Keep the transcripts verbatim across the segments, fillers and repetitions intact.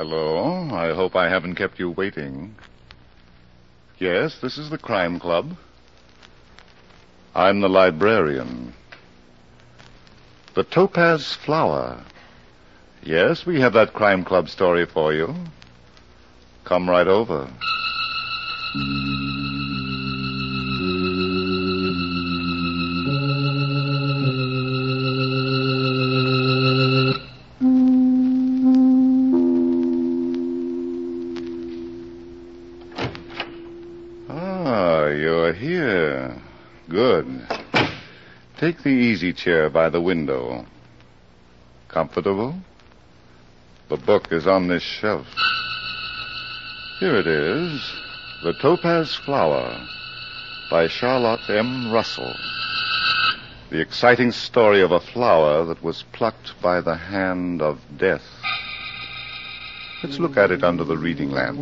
Hello. I hope I haven't kept you waiting. Yes, this is the Crime Club. I'm the librarian. The Topaz Flower. Yes, we have that Crime Club story for you. Come right over. Ah, you're here. Good. Take the easy chair by the window. Comfortable? The book is on this shelf. Here it is. The Topaz Flower by Charlotte M. Russell. The exciting story of a flower that was plucked by the hand of death. Let's look at it under the reading lamp.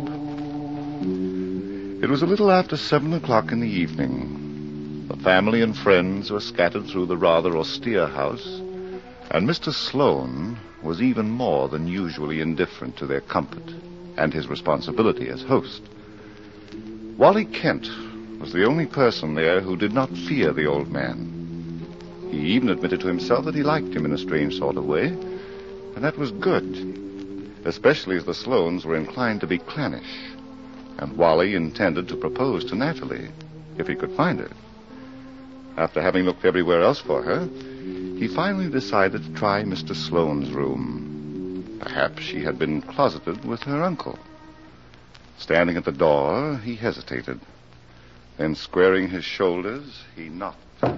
It was a little after seven o'clock in the evening. The family and friends were scattered through the rather austere house, and Mister Sloane was even more than usually indifferent to their comfort and his responsibility as host. Wally Kent was the only person there who did not fear the old man. He even admitted to himself that he liked him in a strange sort of way, and that was good, especially as the Sloanes were inclined to be clannish, and Wally intended to propose to Natalie, if he could find her. After having looked everywhere else for her, he finally decided to try Mister Sloane's room. Perhaps she had been closeted with her uncle. Standing at the door, he hesitated. Then, squaring his shoulders, he knocked.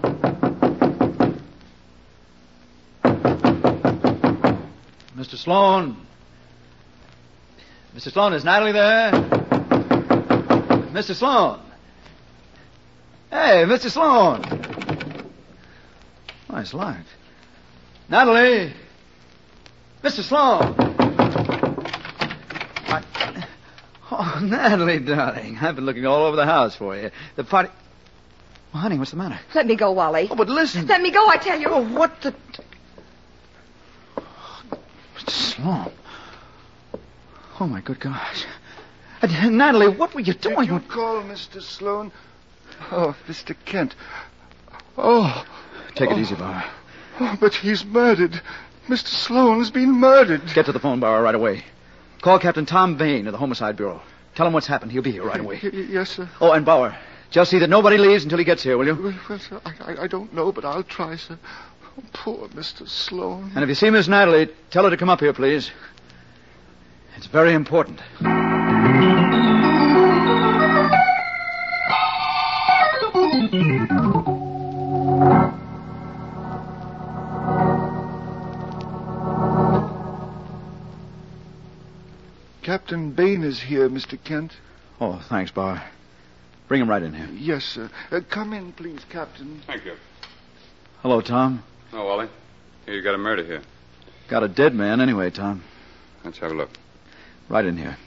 Mister Sloane. Mister Sloane, is Natalie there? Mister Sloane. Hey, Mister Sloane. Oh, it's locked. Natalie. Mister Sloane. I... Oh, Natalie, darling. I've been looking all over the house for you. The party... Well, honey, what's the matter? Let me go, Wally. Oh, but listen. Let me go, I tell you. Oh, what the... Mister Sloane. Oh, my good gosh. Uh, Natalie, what were you doing? Did you call Mister Sloane? Oh, Mister Kent. Oh. Take it oh. easy, Bauer. Oh, but he's murdered. Mister Sloane's been murdered. Get to the phone, Bauer, right away. Call Captain Tom Bain of the Homicide Bureau. Tell him what's happened. He'll be here right away. Y- y- yes, sir. Oh, and Bauer, just see that nobody leaves until he gets here, will you? Well, well sir, I, I, I don't know, but I'll try, sir. Oh, poor Mister Sloane. And if you see Miss Natalie, tell her to come up here, please. It's very important. Captain Bain is here, Mister Kent. Oh, thanks, Bauer. Bring him right in here. Yes, sir. Uh, come in, please, Captain. Thank you. Hello, Tom. Oh, Wally. Here, you got a murder here. Got a dead man anyway, Tom. Let's have a look. Right in here.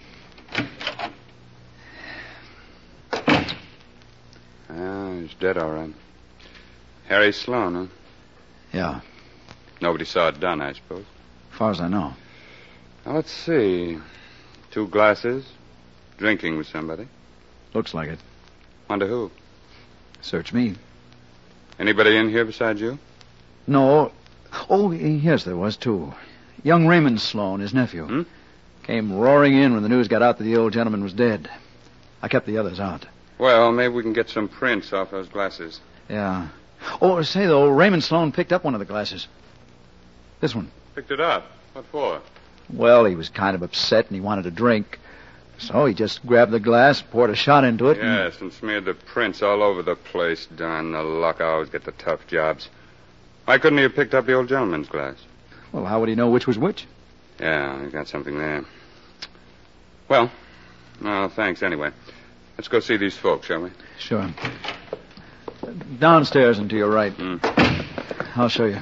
Ah, he's dead, all right. Harry Sloane, huh? Yeah, Nobody saw it done, I suppose. as far as I know. Now, let's see. Two glasses. Drinking with somebody. Looks like it. Wonder who? Search me. Anybody in here besides you? No. Oh, yes, there was, too. Young Raymond Sloane, his nephew. Hmm? Came roaring in when the news got out that the old gentleman was dead. I kept the others out. Well, maybe we can get some prints off those glasses. Yeah. Oh, say, though, Raymond Sloane picked up one of the glasses. This one. Picked it up. What for? Well, he was kind of upset and he wanted a drink. So he just grabbed the glass, poured a shot into it. Yes, and... and smeared the prints all over the place. Darn the luck. I always get the tough jobs. Why couldn't he have picked up the old gentleman's glass? Well, how would he know which was which? Yeah, he's got something there. Well, well, thanks anyway. Let's go see these folks, shall we? Sure. Downstairs and to your right. Mm. I'll show you.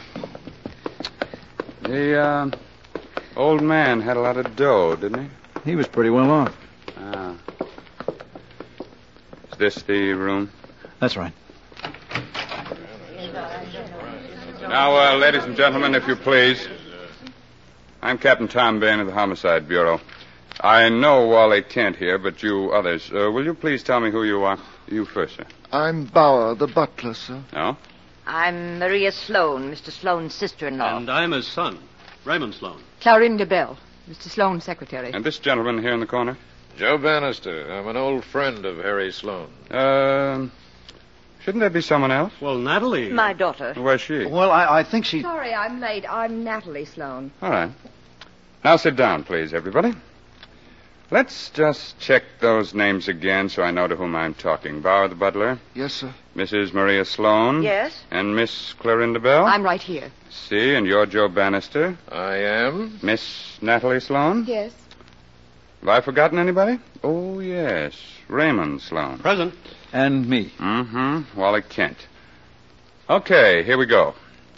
The uh, old man had a lot of dough, didn't he? He was pretty well off. Ah. Is this the room? That's right. Now, uh, ladies and gentlemen, if you please. I'm Captain Tom Bain of the Homicide Bureau. I know Wally Kent here, but you others, uh, will you please tell me who you are? You first, sir. I'm Bauer, the butler, sir. No? I'm Maria Sloan, Mister Sloan's sister-in-law. And I'm his son, Raymond Sloan. Clarinda Bell, Mister Sloan's secretary. And this gentleman here in the corner? Joe Bannister. I'm an old friend of Harry Sloan. Uh, shouldn't there be someone else? Well, Natalie. My daughter. Where's she? Well, I, I think she... Sorry, I'm late. I'm Natalie Sloan. All right. Now sit down, please, everybody. Let's just check those names again so I know to whom I'm talking. Bauer the butler. Yes, sir. Missus Maria Sloan. Yes? And Miss Clarinda Bell. I'm right here. See, and you're Joe Bannister. I am. Miss Natalie Sloan. Yes. Have I forgotten anybody? Oh, yes. Raymond Sloan. Present. And me. Mm-hmm. Wally Kent. Okay, here we go.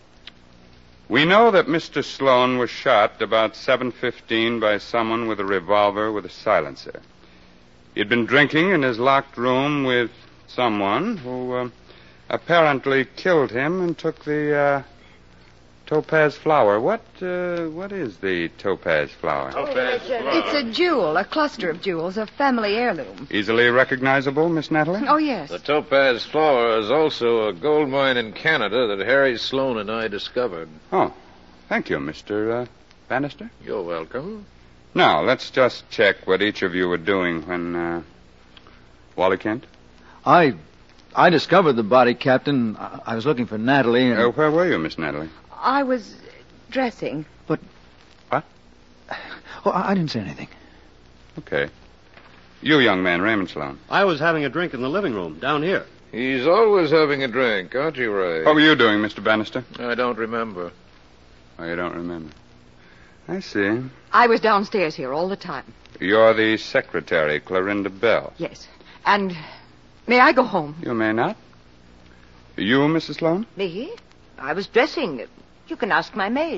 We know that Mister Sloan was shot about seven fifteen by someone with a revolver with a silencer. He'd been drinking in his locked room with someone who uh, apparently killed him and took the uh, topaz flower. What uh, what is the topaz flower? Topaz flower. It's a jewel, a cluster of jewels, a family heirloom. Easily recognizable, Miss Natalie? Oh, yes. The topaz flower is also a gold mine in Canada that Harry Sloan and I discovered. Oh, thank you, Mister Uh, Bannister. You're welcome. Now, let's just check what each of you were doing when, uh, Wally Kent? I I discovered the body, Captain. I, I was looking for Natalie and... Uh, where were you, Miss Natalie? I was dressing. But... What? Oh, I, I didn't say anything. Okay. You, young man, Raymond Sloan. I was having a drink in the living room down here. He's always having a drink, aren't you, Ray? What were you doing, Mister Bannister? I don't remember. Oh, you don't remember. I see. I was downstairs here all the time. You're the secretary, Clarinda Bell. Yes. And may I go home? You may not. You, Missus Sloan? Me? I was dressing. You can ask my maid.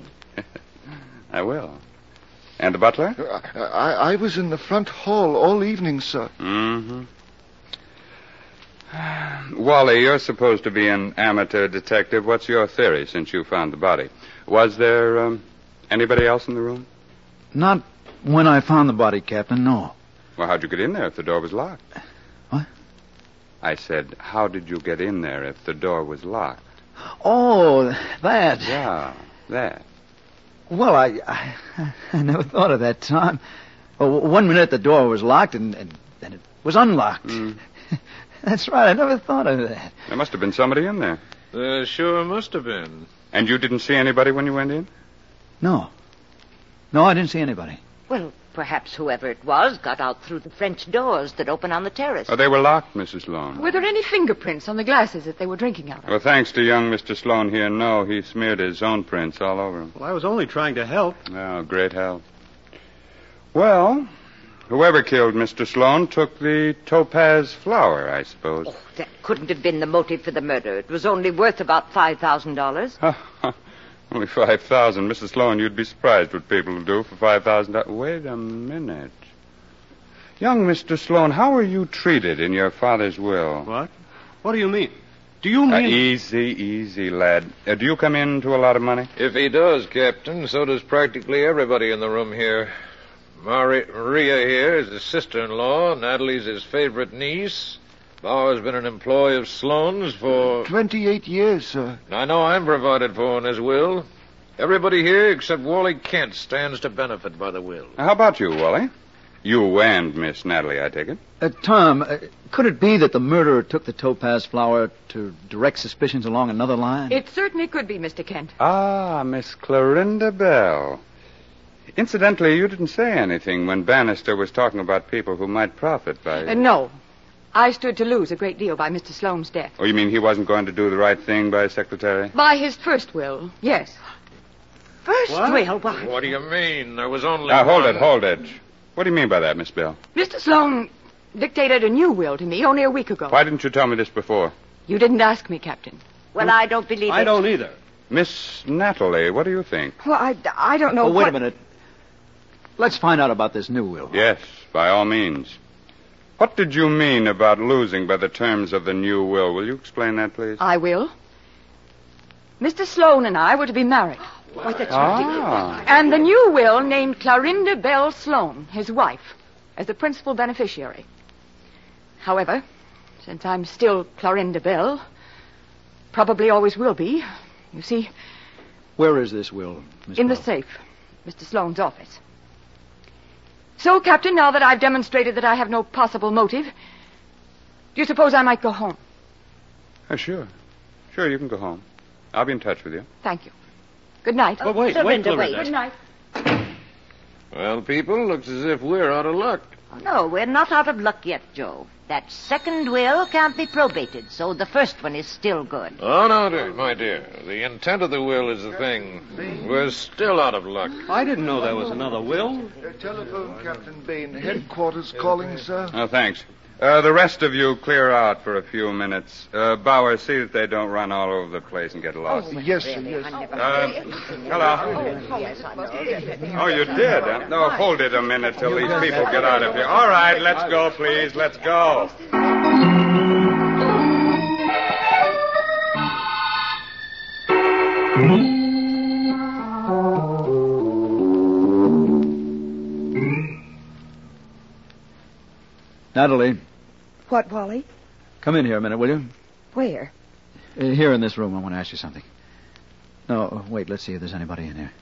I will. And the butler? I, I, I was in the front hall all evening, sir. Mm-hmm. Wally, you're supposed to be an amateur detective. What's your theory since you found the body? Was there um, anybody else in the room? Not when I found the body, Captain, no. Well, how'd you get in there if the door was locked? What? I said, how did you get in there if the door was locked? Oh, that. Yeah, that. Well, I, I, I never thought of that, Tom. Well, one minute the door was locked and, and then it was unlocked. Mm. That's right. I never thought of that. There must have been somebody in there. There sure must have been. And you didn't see anybody when you went in? No. No, I didn't see anybody. Well, perhaps whoever it was got out through the French doors that open on the terrace. Oh, they were locked, Missus Sloan. Were there any fingerprints on the glasses that they were drinking out of? Well, thanks to young Mister Sloan here, no. He smeared his own prints all over him. Well, I was only trying to help. Oh, great help. Well, whoever killed Mister Sloan took the topaz flower, I suppose. Oh, that couldn't have been the motive for the murder. It was only worth about five thousand dollars. Only five thousand. Missus Sloan, you'd be surprised what people will do for five thousand dollars. Wait a minute. Young Mister Sloan, how were you treated in your father's will? What? What do you mean? Do you Uh, mean... easy, easy, lad. Uh, do you come into a lot of money? If he does, Captain, so does practically everybody in the room here. Mari- Maria here is his sister-in-law. Natalie's his favorite niece. Bauer's been an employee of Sloan's for... Twenty-eight years, sir. I know I'm provided for in his will. Everybody here except Wally Kent stands to benefit by the will. How about you, Wally? You and Miss Natalie, I take it. Uh, Tom, uh, could it be that the murderer took the topaz flower to direct suspicions along another line? It certainly could be, Mister Kent. Ah, Miss Clarinda Bell. Incidentally, you didn't say anything when Bannister was talking about people who might profit by... Uh, no. I stood to lose a great deal by Mister Sloane's death. Oh, you mean he wasn't going to do the right thing by his secretary? By his first will, yes. First What? will, why? What do you mean? There was only Now, hold one. it, hold it. What do you mean by that, Miss Bell? Mister Sloane dictated a new will to me only a week ago. Why didn't you tell me this before? You didn't ask me, Captain. Well, I don't believe I it. don't either. Miss Natalie, what do you think? Well, I, I don't know Oh, wait what... a minute. Let's find out about this new will. Yes, by all means. What did you mean about losing by the terms of the new will? Will you explain that, please? I will. Mister Sloane and I were to be married. Why, that's Ah. ridiculous. And the new will named Clorinda Bell Sloan, his wife, as the principal beneficiary. However, since I'm still Clorinda Bell, probably always will be, you see, Where is this will, Miss in the Bell? safe, Mister Sloane's office. So, Captain, now that I've demonstrated that I have no possible motive, do you suppose I might go home? Oh, sure. Sure, you can go home. I'll be in touch with you. Thank you. Good night. But wait, Clorinda, wait, wait. Clorinda. Good night. Well, people, looks as if we're out of luck. No, we're not out of luck yet, Joe. That second will can't be probated, so the first one is still good. Oh, no, dear, my dear. The intent of the will is the thing. We're still out of luck. I didn't know there was another will. Uh, telephone, Captain Bain. Headquarters calling, sir. Oh, thanks. Uh, the rest of you clear out for a few minutes. Uh, Bauer, see that they don't run all over the place and get lost. Yes, sir, yes. Uh, hello. Yes, I know. Oh, you did? Huh? No, hold it a minute till these people get out of here. All right, let's go, please. Let's go. Natalie, What, Wally? come in here a minute, will you? Where? Uh, here in this room, I want to ask you something. No, wait, let's see if there's anybody in here.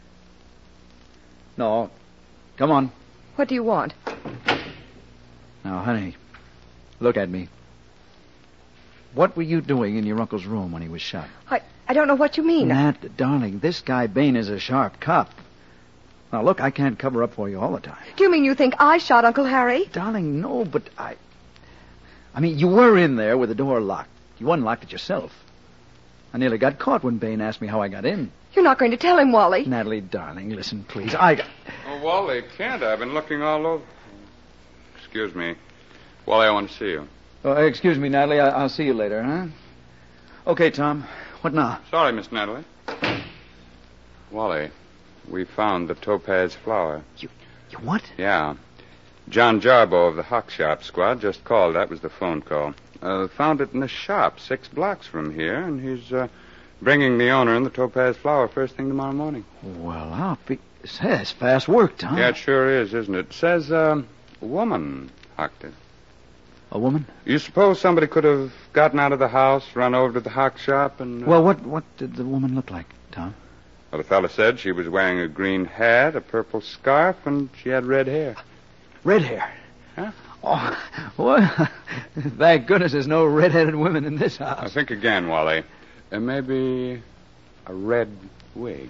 No, come on. What do you want? Now, honey, look at me. What were you doing in your uncle's room when he was shot? I, I don't know what you mean. Nat, darling, this guy Bain is a sharp cop. Now, look, I can't cover up for you all the time. Do you mean you think I shot Uncle Harry? Darling, no, but I... I mean, you were in there with the door locked. You unlocked it yourself. I nearly got caught when Bain asked me how I got in. You're not going to tell him, Wally. Natalie, darling, listen, please. I got... Oh, Wally, can't I? I've been looking all over. Excuse me. Wally, I want to see you. Oh, excuse me, Natalie. I- I'll see you later, huh? Okay, Tom. What now? Sorry, Miss Natalie. Wally, we found the topaz flower. You what? Yeah. John Jarbo of the Hawk Shop squad just called. That was the phone call. Uh, found it in a shop six blocks from here, and he's uh, bringing the owner and the topaz flower first thing tomorrow morning. Well, I'll be... Says fast work, Tom. Yeah, it sure is, isn't it? It says, um, woman hocked it. A woman? You suppose somebody could have gotten out of the house, run over to the Hawk Shop, and... Uh... Well, what what did the woman look like, Tom? Well, the fella said she was wearing a green hat, a purple scarf, and she had red hair. Red hair. Huh? Oh, well, thank goodness there's no red-headed women in this I house. think again, Wally. Uh, maybe a red wig.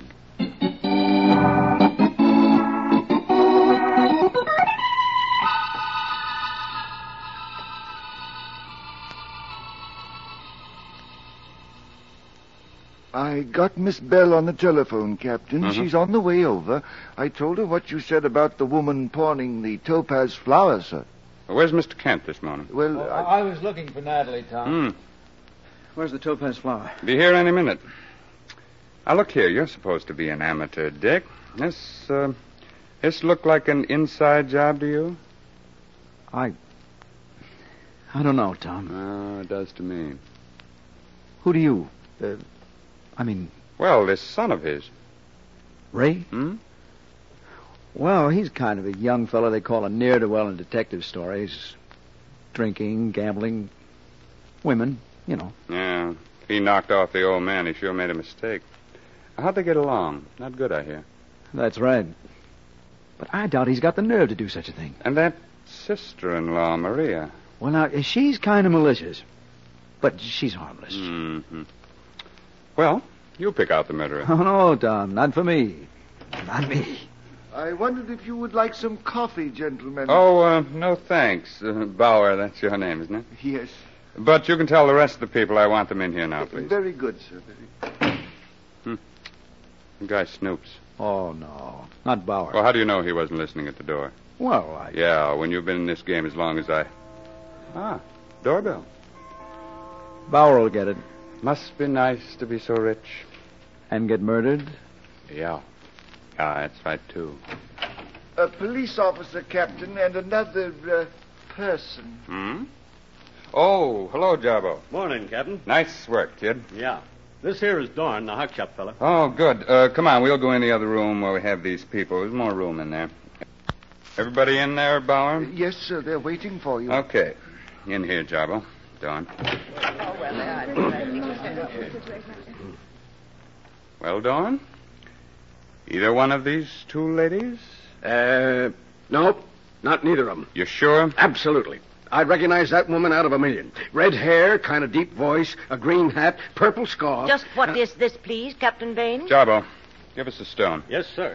I got Miss Bell on the telephone, Captain. Mhm. She's on the way over. I told her what you said about the woman pawning the topaz flower, sir. Well, where's Mister Kent this morning? Well, I... I was looking for Natalie, Tom. Hmm. Where's the topaz flower? Be here any minute. Now, look here. You're supposed to be an amateur, Dick. This, uh, this look like an inside job to you? I... I don't know, Tom. Oh, it does to me. Who do you... Uh, I mean, Well, this son of his. Ray? Hmm? Well, he's kind of a young fellow they call a ne'er-do-well in detective stories. Drinking, gambling, women, you know. Yeah. If he knocked off the old man, he sure made a mistake. How'd they get along? Not good, I hear. That's right. But I doubt he's got the nerve to do such a thing. And that sister-in-law, Maria. Well, now, she's kind of malicious. But she's harmless. Mm-hmm. Well, you pick out the murderer. Oh, no, Tom, not for me. Not me. I wondered if you would like some coffee, gentlemen. Oh, uh, no thanks. Uh, Bauer, that's your name, isn't it? Yes. But you can tell the rest of the people I want them in here now, please. Very good, sir. Very... The guy snoops. Oh, no. Not Bauer. Well, how do you know he wasn't listening at the door? Well, I... Yeah, when you've been in this game as long as I... Ah, doorbell. Bauer will get it. Must be nice to be so rich. And get murdered? Yeah. Yeah, that's right, too. A police officer, Captain, and another uh, person. Hmm? Oh, hello, Jarbo. Morning, Captain. Nice work, kid. Yeah. This here is Dorn, the hock shop fella. Oh, good. Uh, come on, we'll go in the other room where we have these people. There's more room in there. Everybody in there, Bauer? Yes, sir. They're waiting for you. Okay. In here, Jabbo. Dorn. Well, Dorn? Either one of these two ladies? Uh, nope. Not neither of them. You sure? Absolutely. I'd recognize that woman out of a million. Red hair, kind of deep voice, a green hat, purple scarf. Just what is this, please, Captain Bain? Jabbo, give us a stone. Yes, sir.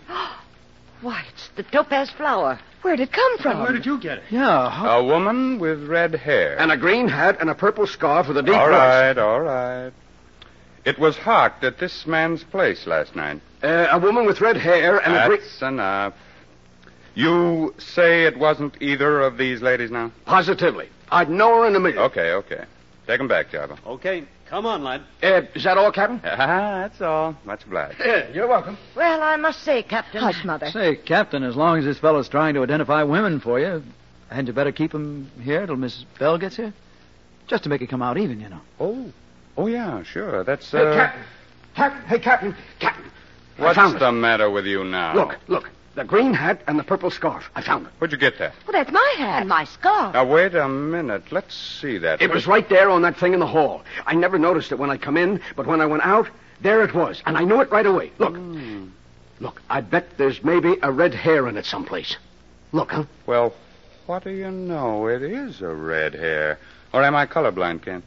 Why, it's the topaz flower. Where'd it come from? Where did you get it? Yeah. How... A woman with red hair. And a green hat and a purple scarf with a deep All voice. right, all right. It was hocked at this man's place last night. Uh, a woman with red hair and a green... That's enough. You say it wasn't either of these ladies now? Positively. I'd know her in a million. Okay, okay. Take 'em back, Jabba. Okay, come on, lad. Uh, is that all, Captain? Ah, that's all. Much obliged. Yeah, you're welcome. Well, I must say, Captain. Hush, Mother. Say, Captain, as long as this fellow's trying to identify women for you, hadn't you better keep him here till Missus Bell gets here? Just to make it come out even, you know. Oh. Oh, yeah, sure. That's, uh... Hey, Captain. Captain. Hey, Captain. Captain. I What's found it. the matter with you now? Look, look. The green hat and the purple scarf. I found it. Where'd you get that? Well, that's my hat. And my scarf. Now, wait a minute. Let's see that. It was right there on that thing in the hall. I never noticed it when I come in, but when I went out, there it was. And I knew it right away. Look. Hmm. Look, I bet there's maybe a red hair in it someplace. Look, huh? Well, what do you know? It is a red hair. Or am I colorblind, Ken?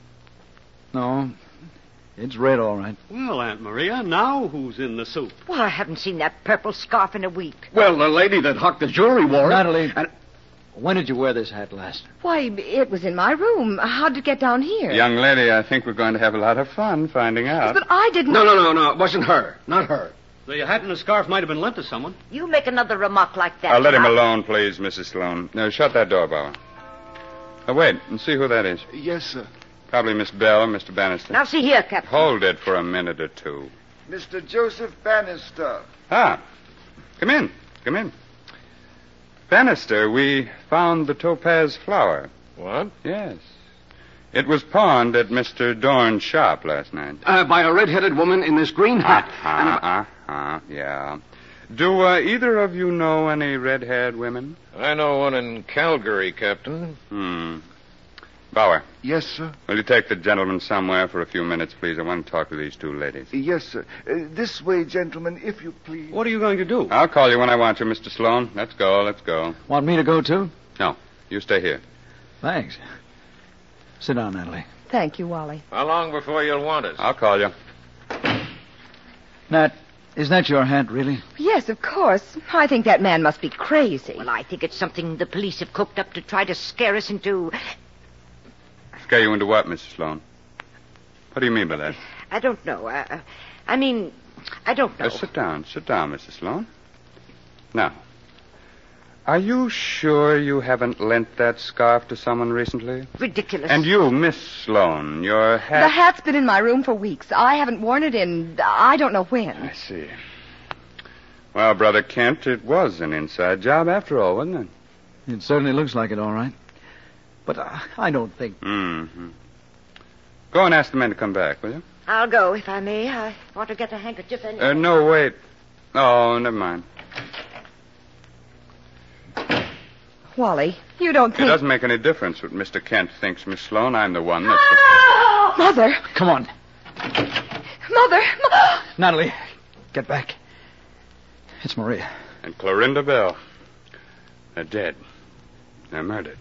No, it's red, all right. Well, Aunt Maria, now who's in the soup? Well, I haven't seen that purple scarf in a week. Well, the lady that hocked the jewelry wore it. Natalie, And when did you wear this hat last? Why, it was in my room. How'd it get down here? Young lady, I think we're going to have a lot of fun finding out. But I didn't... No, no, no, no. It wasn't her. Not her. The hat and the scarf might have been lent to someone. You make another remark like that. Uh, let him now. alone, please, Missus Sloan. Now, shut that door, Bauer. Uh, wait and see who that is. Yes, sir. Probably Miss Bell or Mister Bannister. Now, see here, Captain. Hold it for a minute or two. Mister Joseph Bannister. Ah, come in. Come in. Bannister, we found the topaz flower. What? Yes. It was pawned at Mister Dorn's shop last night. Uh, by a red-headed woman in this green hat. And a- Uh-huh, uh-huh, yeah. Do uh, either of you know any red-haired women? I know one in Calgary, Captain. Hmm. Bauer, Yes, sir. will you take the gentleman somewhere for a few minutes, please? I want to talk to these two ladies. Yes, sir. Uh, this way, gentlemen, if you please. What are you going to do? I'll call you when I want you, Mister Sloan. Let's go, let's go. Want me to go, too? No, you stay here. Thanks. Sit down, Natalie. Thank you, Wally. How long before you'll want us? I'll call you. Nat, is that your hat, really? Yes, of course. I think that man must be crazy. Well, I think it's something the police have cooked up to try to scare us into... Scare you into what, Missus Sloan? What do you mean by that? I don't know. Uh, I mean, I don't know. Uh, sit down, sit down, Missus Sloan. Now, are you sure you haven't lent that scarf to someone recently? Ridiculous. And you, Miss Sloan, your hat... The hat's been in my room for weeks. I haven't worn it in I don't know when. I see. Well, Brother Kent, it was an inside job after all, wasn't it? It certainly looks like it, all right. But uh, I don't think... Mm-hmm. Go and ask the men to come back, will you? I'll go, if I may. I want to get a handkerchief anyway. Uh, no, wait. Oh, never mind. Wally, you don't It think... doesn't make any difference what Mister Kent thinks, Miss Sloan. I'm the one that's... Mother! Come on. Mother! Mo- Natalie, get back. It's Maria. And Clorinda Bell. They're dead. They're murdered.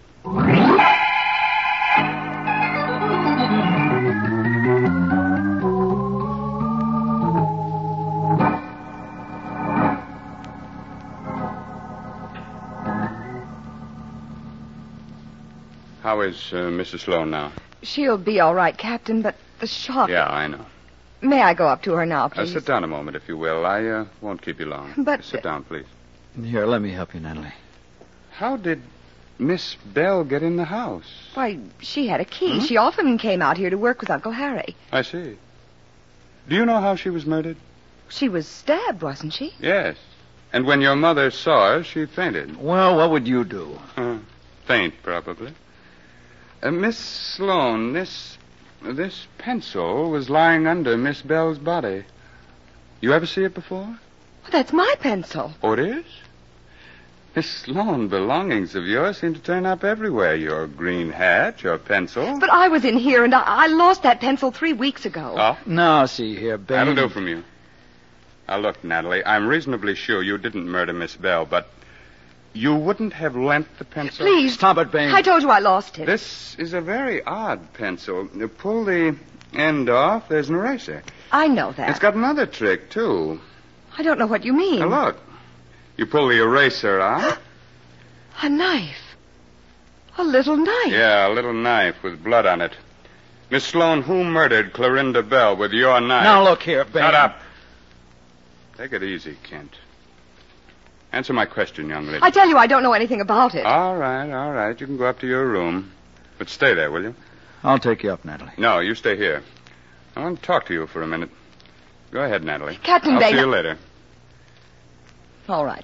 How is uh, Missus Sloan now? She'll be all right, Captain, but the shock... Yeah, I know. May I go up to her now, Uh, please? sit down a moment, if you will. I uh, won't keep you long. But- Sit down, please. Here, let me help you, Natalie. How did Miss Bell get in the house? Why, she had a key. Hmm? She often came out here to work with Uncle Harry. I see. Do you know how she was murdered? She was stabbed, wasn't she? Yes. And when your mother saw her, she fainted. Well, what would you do? Uh, faint, probably. Uh, Miss Sloan, this This pencil was lying under Miss Bell's body. You ever see it before? Well, that's my pencil. Oh, it is? Miss Sloan, belongings of yours seem to turn up everywhere. Your green hat, your pencil. But I was in here, and I, I lost that pencil three weeks ago. Oh? Now, see here, Bain. That'll do from you. Now, look, Natalie, I'm reasonably sure you didn't murder Miss Bell, but you wouldn't have lent the pencil? Please. Stop it, Bain. I told you I lost it. This is a very odd pencil. You pull the end off, there's an eraser. I know that. It's got another trick, too. I don't know what you mean. Now, look. You pull the eraser out. A knife. A little knife. Yeah, a little knife with blood on it. Miss Sloan, who murdered Clorinda Bell with your knife? Now, look here, Bain. Shut up. Take it easy, Kent. Answer my question, young lady. I tell you, I don't know anything about it. All right, all right. You can go up to your room. But stay there, will you? I'll take you up, Natalie. No, you stay here. I want to talk to you for a minute. Go ahead, Natalie. Captain I'll Bain. see you later. All right.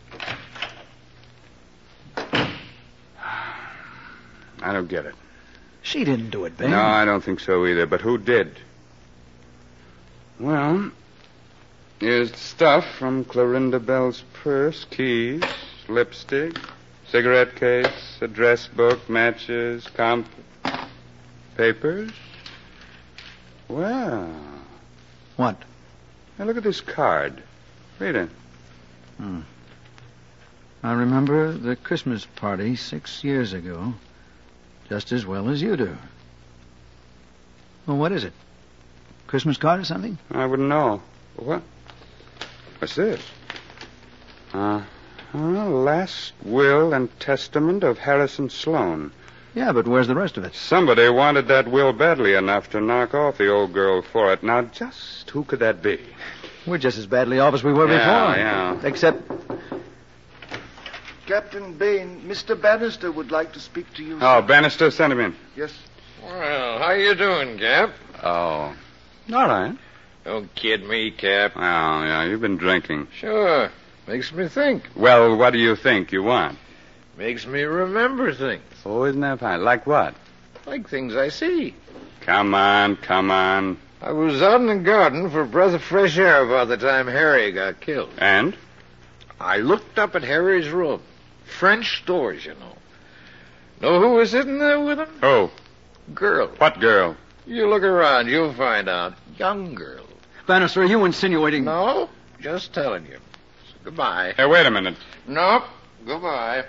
I don't get it. She didn't do it, Bain. No, I don't think so either. But who did? Well, here's stuff from Clorinda Bell's purse, keys, lipstick, cigarette case, address book, matches, comp... papers. Well... What? Now, look at this card. Read it. Hmm. I remember the Christmas party six years ago just as well as you do. Well, what is it? Christmas card or something? I wouldn't know. What? What's this? Uh, uh, last will and testament of Harrison Sloan. Yeah, but where's the rest of it? Somebody wanted that will badly enough to knock off the old girl for it. Now, just who could that be? We're just as badly off as we were Yeah, before. yeah. Except... Captain Bain, Mister Bannister would like to speak to you. Oh, Bannister, send him in. Yes. Well, how you doing, Cap? Oh. All right. Don't kid me, Cap. Oh, yeah, you've been drinking. Sure. Makes me think. Well, what do you think you want? Makes me remember things. Oh, isn't that fine? Like what? Like things I see. Come on, come on. I was out in the garden for a breath of fresh air about the time Harry got killed. And? I looked up at Harry's room. French doors, you know. Know who was sitting there with him? Who? Girl. What girl? You look around, you'll find out. Young girl. Bannister, are you insinuating... No, just telling you. So, goodbye. Hey, wait a minute. Nope. Goodbye.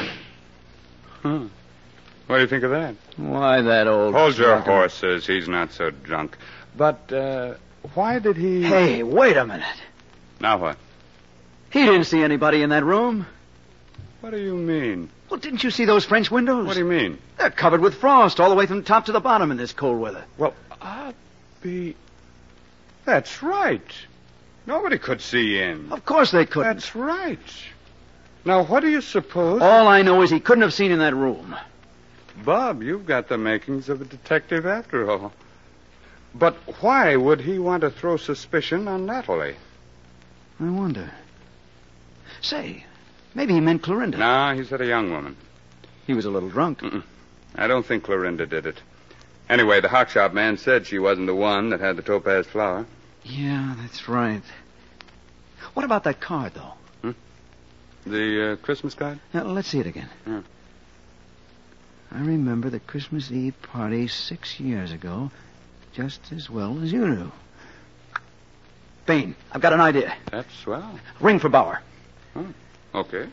Hmm. What do you think of that? Why, that old... Hold your drunken- horses. He's not so drunk. But, uh, why did he... Hey, wait a minute. Now what? He didn't see anybody in that room. What do you mean? Well, didn't you see those French windows? What do you mean? They're covered with frost all the way from top to the bottom in this cold weather. Well, I'll be... That's right. Nobody could see in. Of course they couldn't. That's right. Now, what do you suppose... All I know is he couldn't have seen in that room. Bob, you've got the makings of a detective after all. But why would he want to throw suspicion on Natalie? I wonder. Say, maybe he meant Clorinda. No, he said a young woman. He was a little drunk. Mm-mm. I don't think Clorinda did it. Anyway, the hock shop man said she wasn't the one that had the topaz flower. Yeah, that's right. What about that card, though? Hmm? The uh, Christmas card? Now, let's see it again. Hmm. I remember the Christmas Eve party six years ago just as well as you do. Bain, I've got an idea. That's swell. Ring for Bauer. Oh, okay.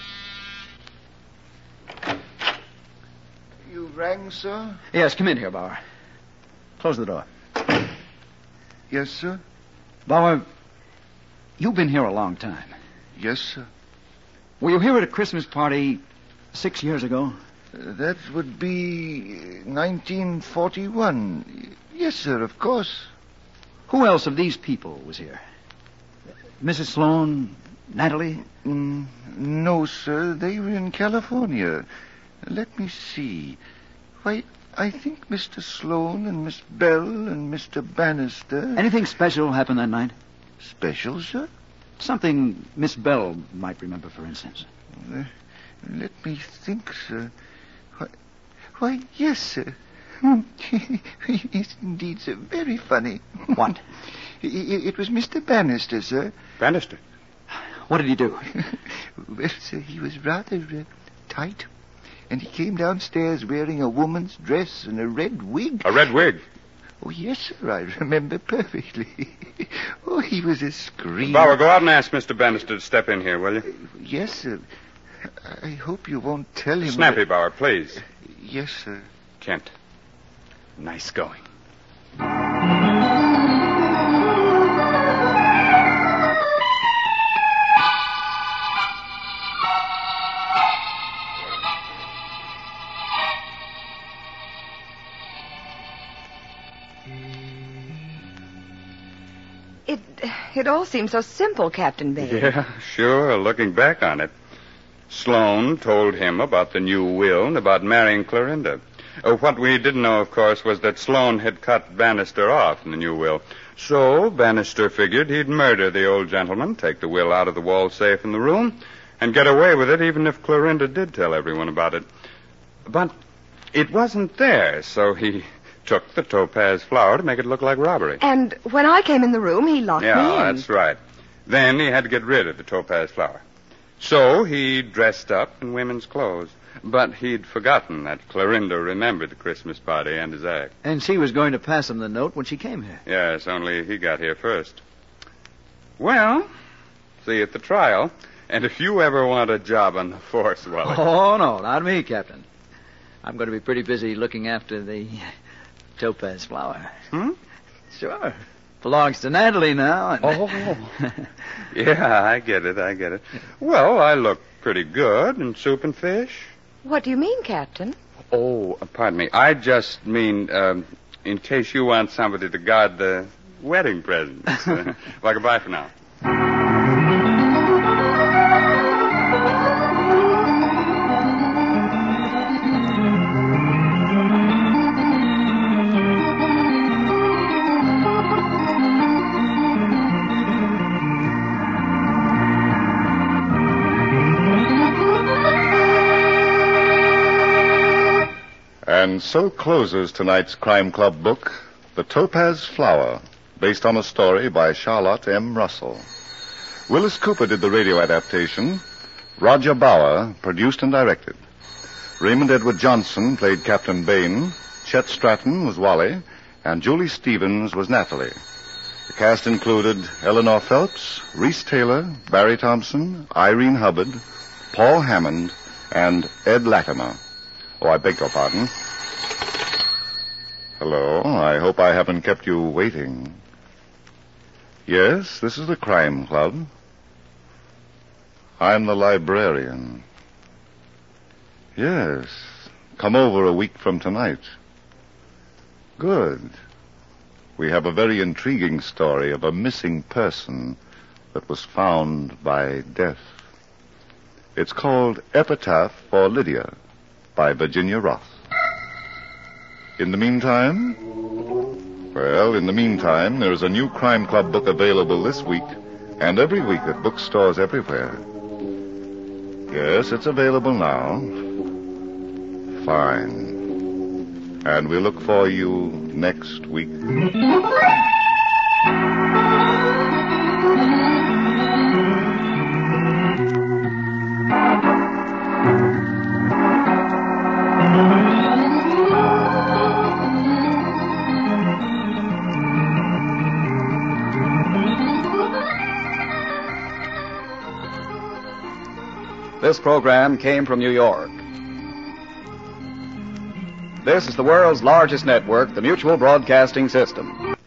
You rang, sir? Yes, come in here, Bauer. Close the door. Yes, sir. Bauer, you've been here a long time. Yes, sir. Were you here at a Christmas party six years ago? Uh, that would be nineteen forty-one. Yes, sir, of course. Who else of these people was here? Missus Sloan, Natalie? Mm, no, sir. They were in California. Let me see. Why, I think Mister Sloan and Miss Bell and Mister Bannister... Anything special happened that night? Special, sir? Something Miss Bell might remember, for instance. Uh, let me think, sir. Why, why, yes, sir. Yes, indeed, sir. Very funny. What? It, it was Mister Bannister, sir. Bannister? What did he do? Well, sir, he was rather uh, tight. And he came downstairs wearing a woman's dress and a red wig. A red wig? Oh, yes, sir, I remember perfectly. Oh, he was a scream. Bauer, go out and ask Mister Bannister to step in here, will you? Uh, yes, sir. I hope you won't tell him... Snappy, that... Bauer, please. Uh, yes, sir. Kent, nice going. It, it all seems so simple, Captain Bain. Yeah, sure, looking back on it. Sloane told him about the new will and about marrying Clorinda. Uh, what we didn't know, of course, was that Sloane had cut Bannister off in the new will. So Bannister figured he'd murder the old gentleman, take the will out of the wall safe in the room, and get away with it even if Clorinda did tell everyone about it. But it wasn't there, so he took the topaz flower to make it look like robbery. And when I came in the room, he locked yeah, me in. Yeah, that's right. Then he had to get rid of the topaz flower. So he dressed up in women's clothes. But he'd forgotten that Clorinda remembered the Christmas party and his act. And she was going to pass him the note when she came here. Yes, only he got here first. Well, see you at the trial. And if you ever want a job on the force, Wally... Oh, no, not me, Captain. I'm going to be pretty busy looking after the topaz flower. Hmm? Sure. Belongs to Natalie now. And... Oh. Yeah, I get it, I get it. Well, I look pretty good in soup and fish. What do you mean, Captain? Oh, pardon me. I just mean, um, in case you want somebody to guard the wedding presents. uh, well, goodbye for now. And so closes tonight's Crime Club book, The Topaz Flower, based on a story by Charlotte M. Russell. Willis Cooper did the radio adaptation. Roger Bauer produced and directed. Raymond Edward Johnson played Captain Bain. Chet Stratton was Wally, and Julie Stevens was Natalie. The cast included Eleanor Phelps, Reese Taylor, Barry Thompson, Irene Hubbard, Paul Hammond, and Ed Latimer. Oh, I beg your pardon. Hello, I hope I haven't kept you waiting. Yes, this is the Crime Club. I'm the librarian. Yes, come over a week from tonight. Good. We have a very intriguing story of a missing person that was found by death. It's called Epitaph for Lydia by Virginia Roth. In the meantime, well, in the meantime, there is a new Crime Club book available this week and every week at bookstores everywhere. Yes, it's available now. Fine. And we look for you next week. This program came from New York. This is the world's largest network, the Mutual Broadcasting System.